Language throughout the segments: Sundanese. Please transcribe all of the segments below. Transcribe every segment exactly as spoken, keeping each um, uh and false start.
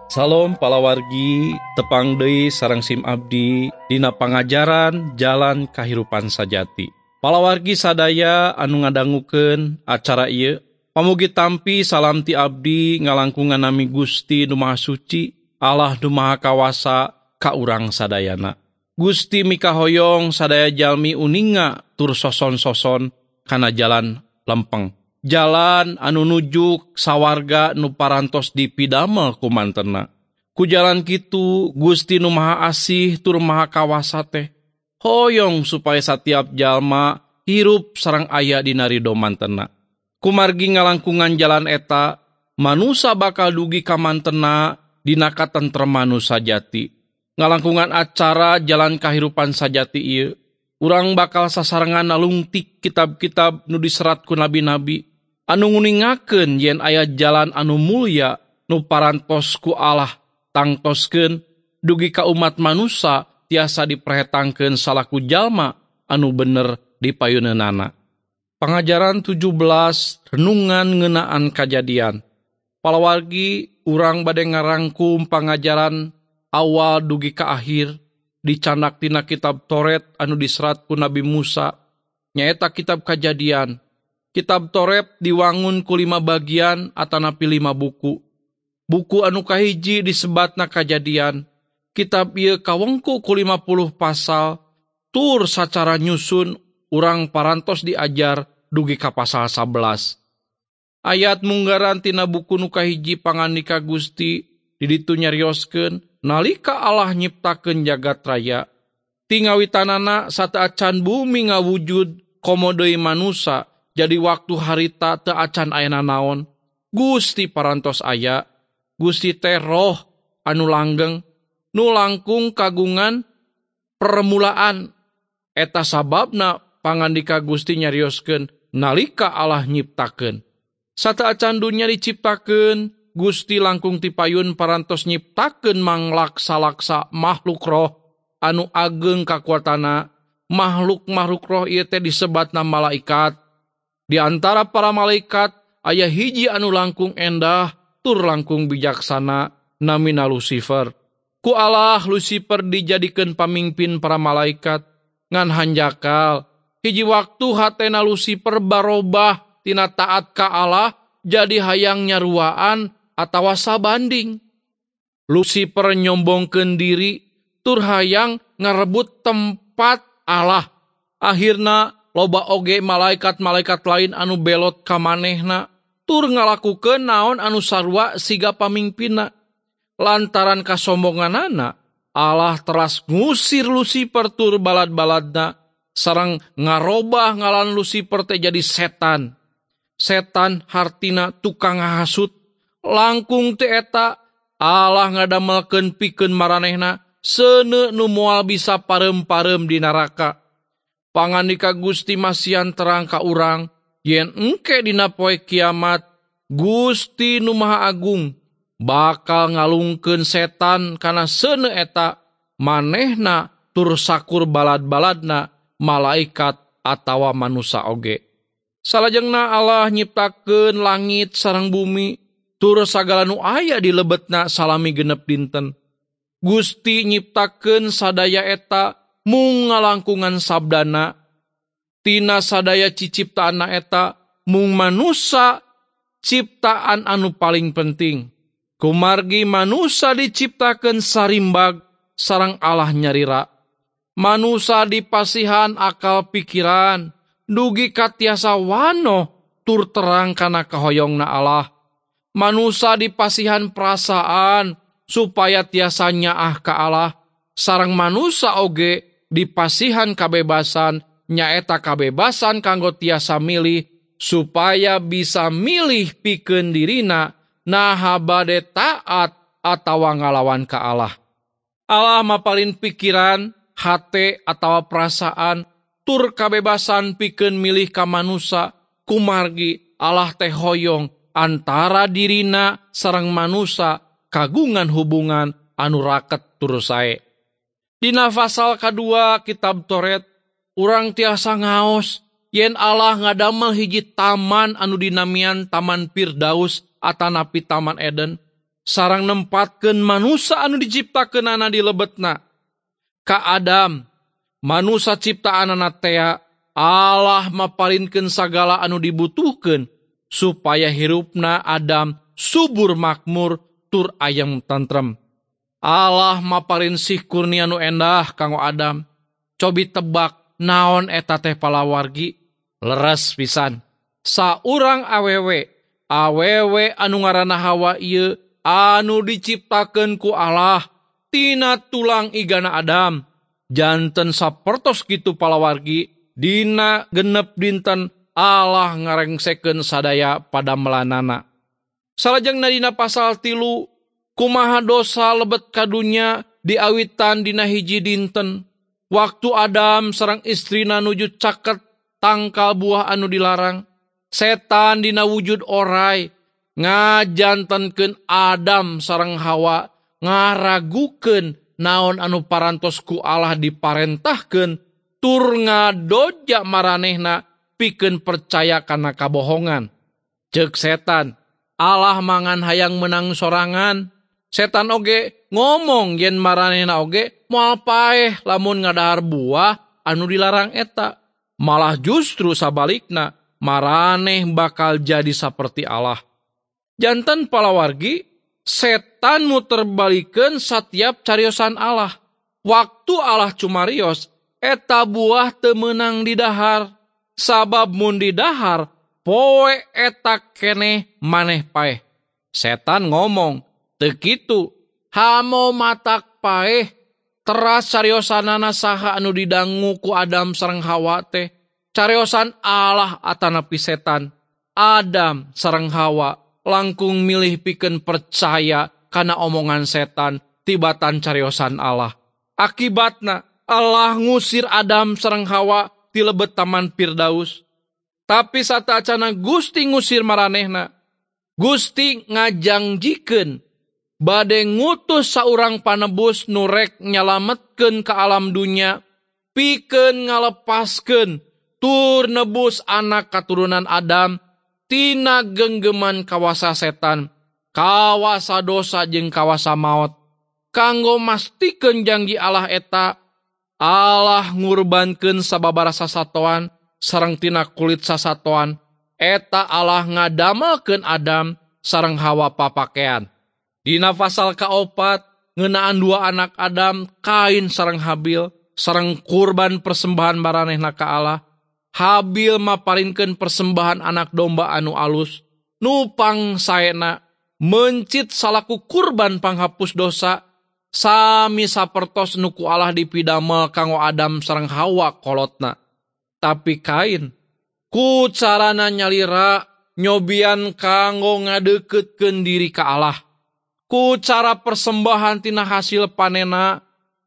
Salam palawargi, tepang deui sareng Sim Abdi dina pangajaran jalan kahirupan sajati. Palawargi sadaya anu ngadangukeun acara ieu, pamugi tampi salam ti abdi ngalangkungan nami Gusti Nu Maha Suci, Allah Nu Maha Kawasa ka urang sadayana. Gusti mikahoyong sadaya jalmi uninga tur soson-soson kana jalan lempeng. Jalan anu nuju sawarga nu parantos dipidamel ku mantenna. Ku jalan kitu Gusti Nu Maha Asih tur Maha Kawasa teh hoyong supaya satiap jalma hirup sareng aya dina ridho mantenna. Kumargi ngalangkungan jalan eta, manusa bakal dugi ka mantenna dina katentreman sajati. Ngalangkungan acara jalan kahirupan sajati ieu, urang bakal sasarengan nalungtik kitab-kitab nu diserat ku nabi-nabi anu nguningakeun yen aya jalan anu mulya nu parantos ku Allah tangtoskeun dugi ka umat manusa tiasa diperhetangkeun salaku jalma anu bener dipayuneunana. Pangajaran tujuh belas renungan ngeunaan kajadian. Palawargi urang bade ngarangkum pangajaran awal dugi ka akhir dicandak tina kitab Toret anu diserat ku Nabi Musa, nyaeta kitab Kajadian. Kitab Toret diwangun ku lima bagian atanapi lima buku. Buku anu kahiji disebatna Kajadian. Kitab ieu kawengku ku lima puluh pasal, tur sacara nyusun urang parantos diajar dugi ka pasal sabelas. Ayat munggaran tina buku nu kahiji pangandika Gusti di ditu nyarioskeun nalika Allah nyiptakeun jagat raya. Tingawitanana sateuacan bumi ngawujud komo deui manusa, jadi waktu harita teu acan ayana naon. Gusti parantos aya, Gusti teh roh anu langgeng, nu langkung kagungan permulaan. Eta sababna pangandika Gusti nyarioskeun nalika Allah nyiptakeun. Sateuacan dunya diciptakeun, Gusti langkung tipayun parantos nyiptakeun manglaksa-laksa makhluk roh anu ageng kakuatana. Makhluk-makhluk roh ieu teh disebatna malaikat. Di antara para malaikat aya hiji anu langkung endah tur langkung bijaksana, namina Lucifer. Ku Allah Lucifer dijadikeun pamimpin para malaikat. Ngan hanjakal hiji waktu hatena Lucifer barobah tina taat ka Allah jadi hayang nyaruaan atawa sabanding. Lucifer nyombongkeun diri tur hayang ngarebut tempat Allah. Akhirna loba oge malaikat-malaikat lain anu belot ka manehna tur ngalakukeun naon anu sarua siga pamingpinna. Lantaran kasombonganana, Allah teras ngusir Lucifer tur balad-baladna sareng ngarobah ngalan Lucifer teh jadi setan. Setan hartina tukang hasut. Langkung teh eta Allah ngadamelkeun pikeun maranehna seuneu nu moal bisa pareum-pareum di neraka. Pangandika Gusti masian terang ka urang, yen engke dina poe kiamat, Gusti Nu Maha Agung bakal ngalungkeun setan kana seuneu eta manehna tur sakur balad-baladna malaikat atawa manusa oge. Salajengna Allah nyiptakeun langit sareng bumi tur sagala nu aya di lebetna salami genep dinten. Gusti nyiptakeun sadaya eta mung ngalangkungan sabdana. Tina sadaya ciciptaanna eta mung manusa ciptaan anu paling penting. Kumargi manusa diciptakeun sarimbag sareng Allah nyarira. Manusa dipasihan akal pikiran, dugi katiasa wanoh tur terang kana kahoyongna Allah. Manusa dipasihan perasaan supaya tiasa nyaah ka Allah. Sareng manusa oge dipasihan kabebasan, nyaeta kabebasan kanggo tiasa milih supaya bisa milih pikeun dirina naha bade taat atawa ngalawan ka Allah. Allah mapalin pikiran, hate atawa perasaan tur kabebasan pikeun milih ka manusa. Kumargi Allah teh hoyong antara dirina sareng manusa kagungan hubungan anu raket tur sae. Dina pasal kadua kitab Toret, urang tiasa ngaos yen Allah ngadamel hiji taman anu dinamian Taman Firdaus atanapi Taman Eden. sarang nempatkeun manusia anu diciptakeunana di lebetna. Ka Adam, manusia ciptaanana tea, Allah maparinkeun sagala anu dibutuhkeun supaya hirupna Adam subur makmur tur ayam tentrem. Allah maparin sih kurnia nu endah kanggo Adam. Cobi tebak naon eta teh palawargi? Leres pisan. Saurang awewe, awewe anu ngaranna Hawa ieu anu diciptakeun ku Allah tina tulang igana Adam. Janten sapertos kitu palawargi, dina genep dinten Allah ngarengsekeun sadaya pada melanana. Salajengna dina pasal tilu, kumaha dosa lebet kadunya diawitan dina hiji dinten. Waktu Adam sareng istrina nuju caket tangkal buah anu dilarang, setan dina wujud orai ngajantenkeun Adam sareng Hawa ngaragukeun naon anu parantos ku Allah diparentahkeun tur ngadoja maranehna pikeun percaya kana kabohongan. Ceuk setan, Allah mangan hayang menang sorangan. Setan oge ngomong yen maranehna oge moal paeh lamun ngadahar buah anu dilarang eta. Malah justru sabalikna, maraneh bakal jadi saperti Allah. Janten palawargi, setan muter balikeun satiap cariosan Allah. Waktu Allah cumarios, eta buah teu meunang didahar. Sabab mun didahar, poe eta keneh maneh paeh. Setan ngomong, teu kitu, hamo matak paeh, teras cariosanana saha anu didangu ku Adam sareng Hawa teh. Cariosan Allah atanapi setan. Adam sareng Hawa langkung milih pikeun percaya kana omongan setan tibatan cariosan Allah. Akibatna Allah ngusir Adam sareng Hawa ti lebet taman Firdaus. Tapi satacana Gusti ngusir maranehna, Gusti ngajangjikeun bade ngutus saurang panebus nu rek nyalametkeun ka alam dunya, pikeun ngalepaskeun tur nebus anak katurunan Adam tina genggeman kawasa setan, kawasa dosa jeung kawasa maot. Kanggo mastikeun janji Allah eta, Allah ngurbankeun sababaraha sasatoan sareng tina kulit sasatoan, eta Allah ngadamelkeun Adam sareng Hawa papakean. Dina pasal kaopat ngeunaan dua anak Adam, Kain sareng Habil, sareng kurban persembahan maranehna ka Allah. Habil maparinkeun persembahan anak domba anu alus, nupang saena mencit salaku kurban panghapus dosa, sami sapertos nu ku Allah dipidamel kanggo Adam sareng Hawa kolotna. Tapi Kain, ku carana nyalira nyobian kanggo ngadeukeutkeun diri ka Allah. Ku cara persembahan tina hasil panena,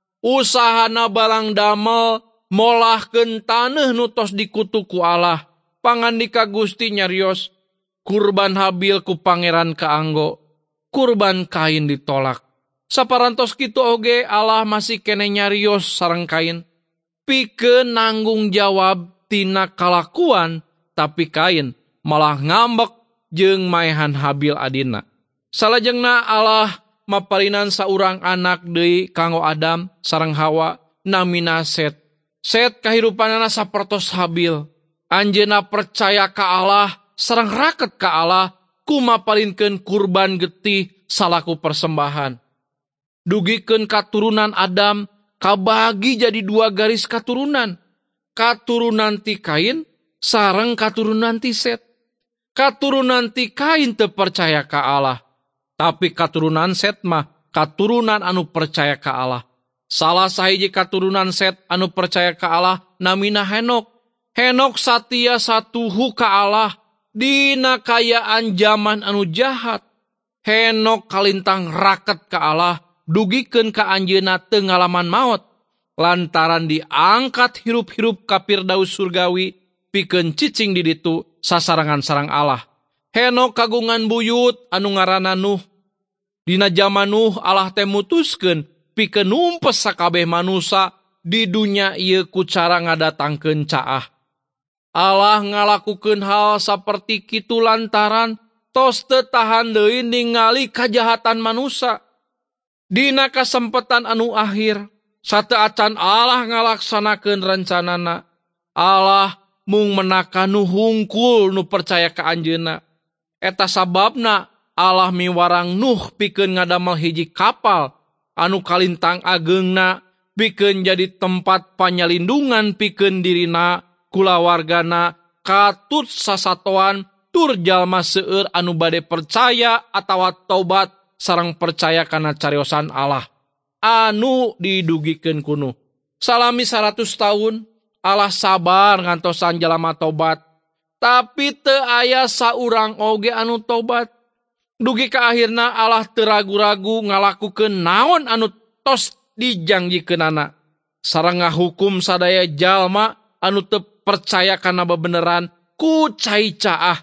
usahana balang damel, molahkeun taneuh nu tos dikutu ku Allah. Pangandika Gusti nyarios, kurban Habil ku pangeran kaanggo, kurban Kain ditolak. Saparantos kitu oge Allah masih kene nyarios sareng Kain, pikeun nanggung jawab tina kalakuan, tapi Kain malah ngambek jeung maehan Habil adina. Salajengna Allah maparinan saurang anak deui kanggo Adam sareng Hawa, namina Set. Set kahirupanana sapertos Habil. Anjeunna percaya ka Allah sareng raket ka Allah, kumaparinkeun kurban getih salaku persembahan. Dugikeun katurunan Adam kabagi jadi dua garis katurunan. Katurunan ti Kain sareng katurunan ti Set. Katurunan ti Kain teu percaya ka Allah, tapi katurunan Set mah katurunan anu percaya ka Allah. Salah sahiji katurunan Set anu percaya ka Allah namina Henok. Henok satia satuhu ka Allah dina kayaan zaman anu jahat. Henok kalintang raket ka Allah, dugikeun ka anjeunna teu ngalaman maot, lantaran diangkat hirup-hirup ka Firdaus surgawi pikeun cicing di ditu sasarangan sareng Allah. Henok kagungan buyut anu ngaranna Nuh. Dina zaman Nuh Allah teh mutuskeun pikeun numpes sakabeh manusia di dunya ieu ku cara ngadatangkeun caah. Allah ngalakukeun hal saperti kitu lantaran tos teu tahan deui ningali kajahatan manusia. Dina kasempetan anu akhir, sateu acan Allah ngalaksanakeun rencanana. Allah mung menaka nu hungkul nu percaya ka anjeunna. Eta sababna Allah miwarang Nuh pikeun ngadamel hiji kapal anu kalintang ageungna pikeun jadi tempat panyalindungan pikeun dirina, kulawargana, katut sasatoan tur jalma seueur anu bade percaya atawa tobat sareng percaya kana cariosan Allah anu didugikeun ku Nuh. Salami seratus tahun Allah sabar ngantosan jalma tobat, tapi teu aya saurang oge anu tobat. Dugi ka akhirna Allah teu ragu-ragu ngalakukeun naon anu tos dijangjikeunana sareng ngahukum sadaya jalma anu teu percaya kana bebeneran ku cai caah.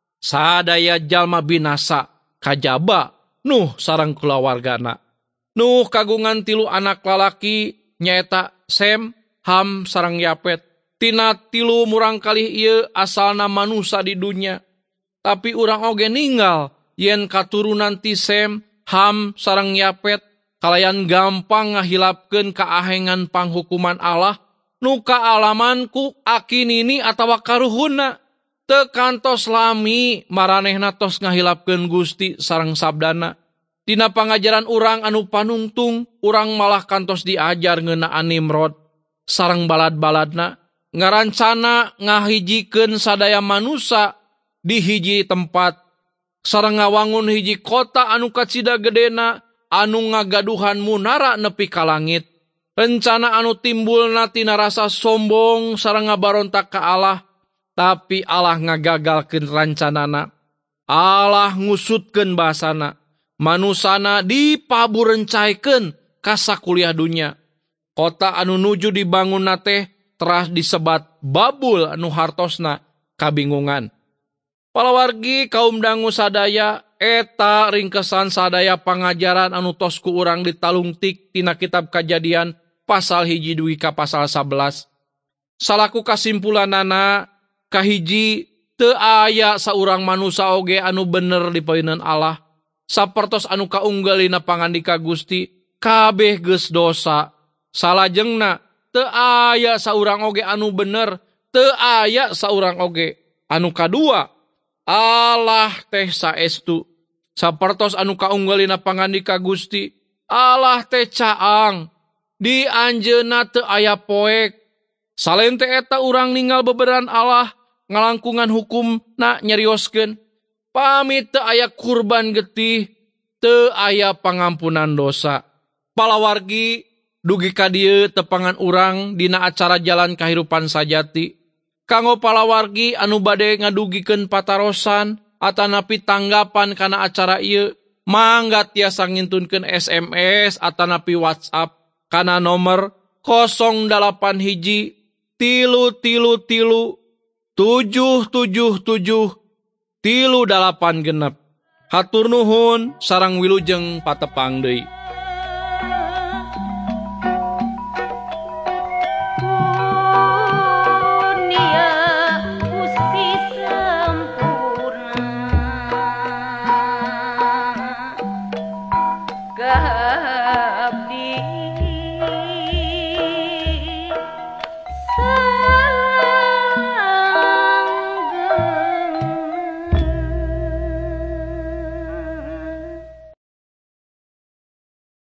Sadaya jalma binasa kajaba Nuh sareng kulawargana. Nuh kagungan tilu anak lalaki nyaeta Sem, Ham sareng Yapet. Tina tilu murang kalih ieu asalna manusia di dunya. Tapi urang oge ninggal yen katurunan ti Sem, Ham sareng Yapet kalayan gampang ngahilapkeun kaahengan panghukuman Allah nu kaalaman ku akinini atawa karuhunna. Teu kantos lami maranehna tos ngahilapkeun Gusti sareng sabdana. Dina pangajaran urang anu panungtung, urang malah kantos diajar ngeunaan Nimrod sareng balad-baladna ngarancana ngahijikeun sadaya manusia di hiji tempat sareng ngawangun hiji kota anu kacida gedena anu ngagaduhan munara nepi ka langit. Rencana anu timbulna tina rasa sombong sareng ngabarontak ka Allah, tapi Allah ngagagalkeun rancanana. Allah ngusutkeun basana. Manusana dipaburencaikeun ka sakuliah dunya. Kota anu nuju dibangunna teh teras disebat Babul anu hartosna kabingungan. Palawargi kaum dangu sadaya, eta ringkesan sadaya pangajaran anu tos ku urang ditalungtik tina kitab Kajadian pasal hiji dugi ka pasal sabelas. Salaku kasimpulanana, kahiji teu aya saurang manusia oge anu bener di paeunan Allah. Sapertos anu kaunggalina pangandika Gusti, kabeh geus dosa. Salajengna teu aya saurang oge anu bener, teu aya saurang oge. Anu kadua, Allah teh saestu. Sapertos anu kaunggalina pangandika Gusti, Allah teh caang. Di anjeunna teu aya poek. Salente eta urang ninggal beberan Allah, ngalangkungan hukumna nyarioskeun. Pamit teu aya kurban getih, teu aya pangampunan dosa. Palawargi, dugi ka dieu tepangan urang dina acara jalan kahirupan sajati. Kanggo palawargi anu bade ngadugikeun patarosan atanapi tanggapan kana acara ieu, mangga tiasa ngintunkeun S M S atanapi WhatsApp kana nomor nol dalapan hiji tilu tilu tilu tujuh tujuh tujuh tilu dalapan genep. Hatur nuhun sareng wilujeng patepang deui.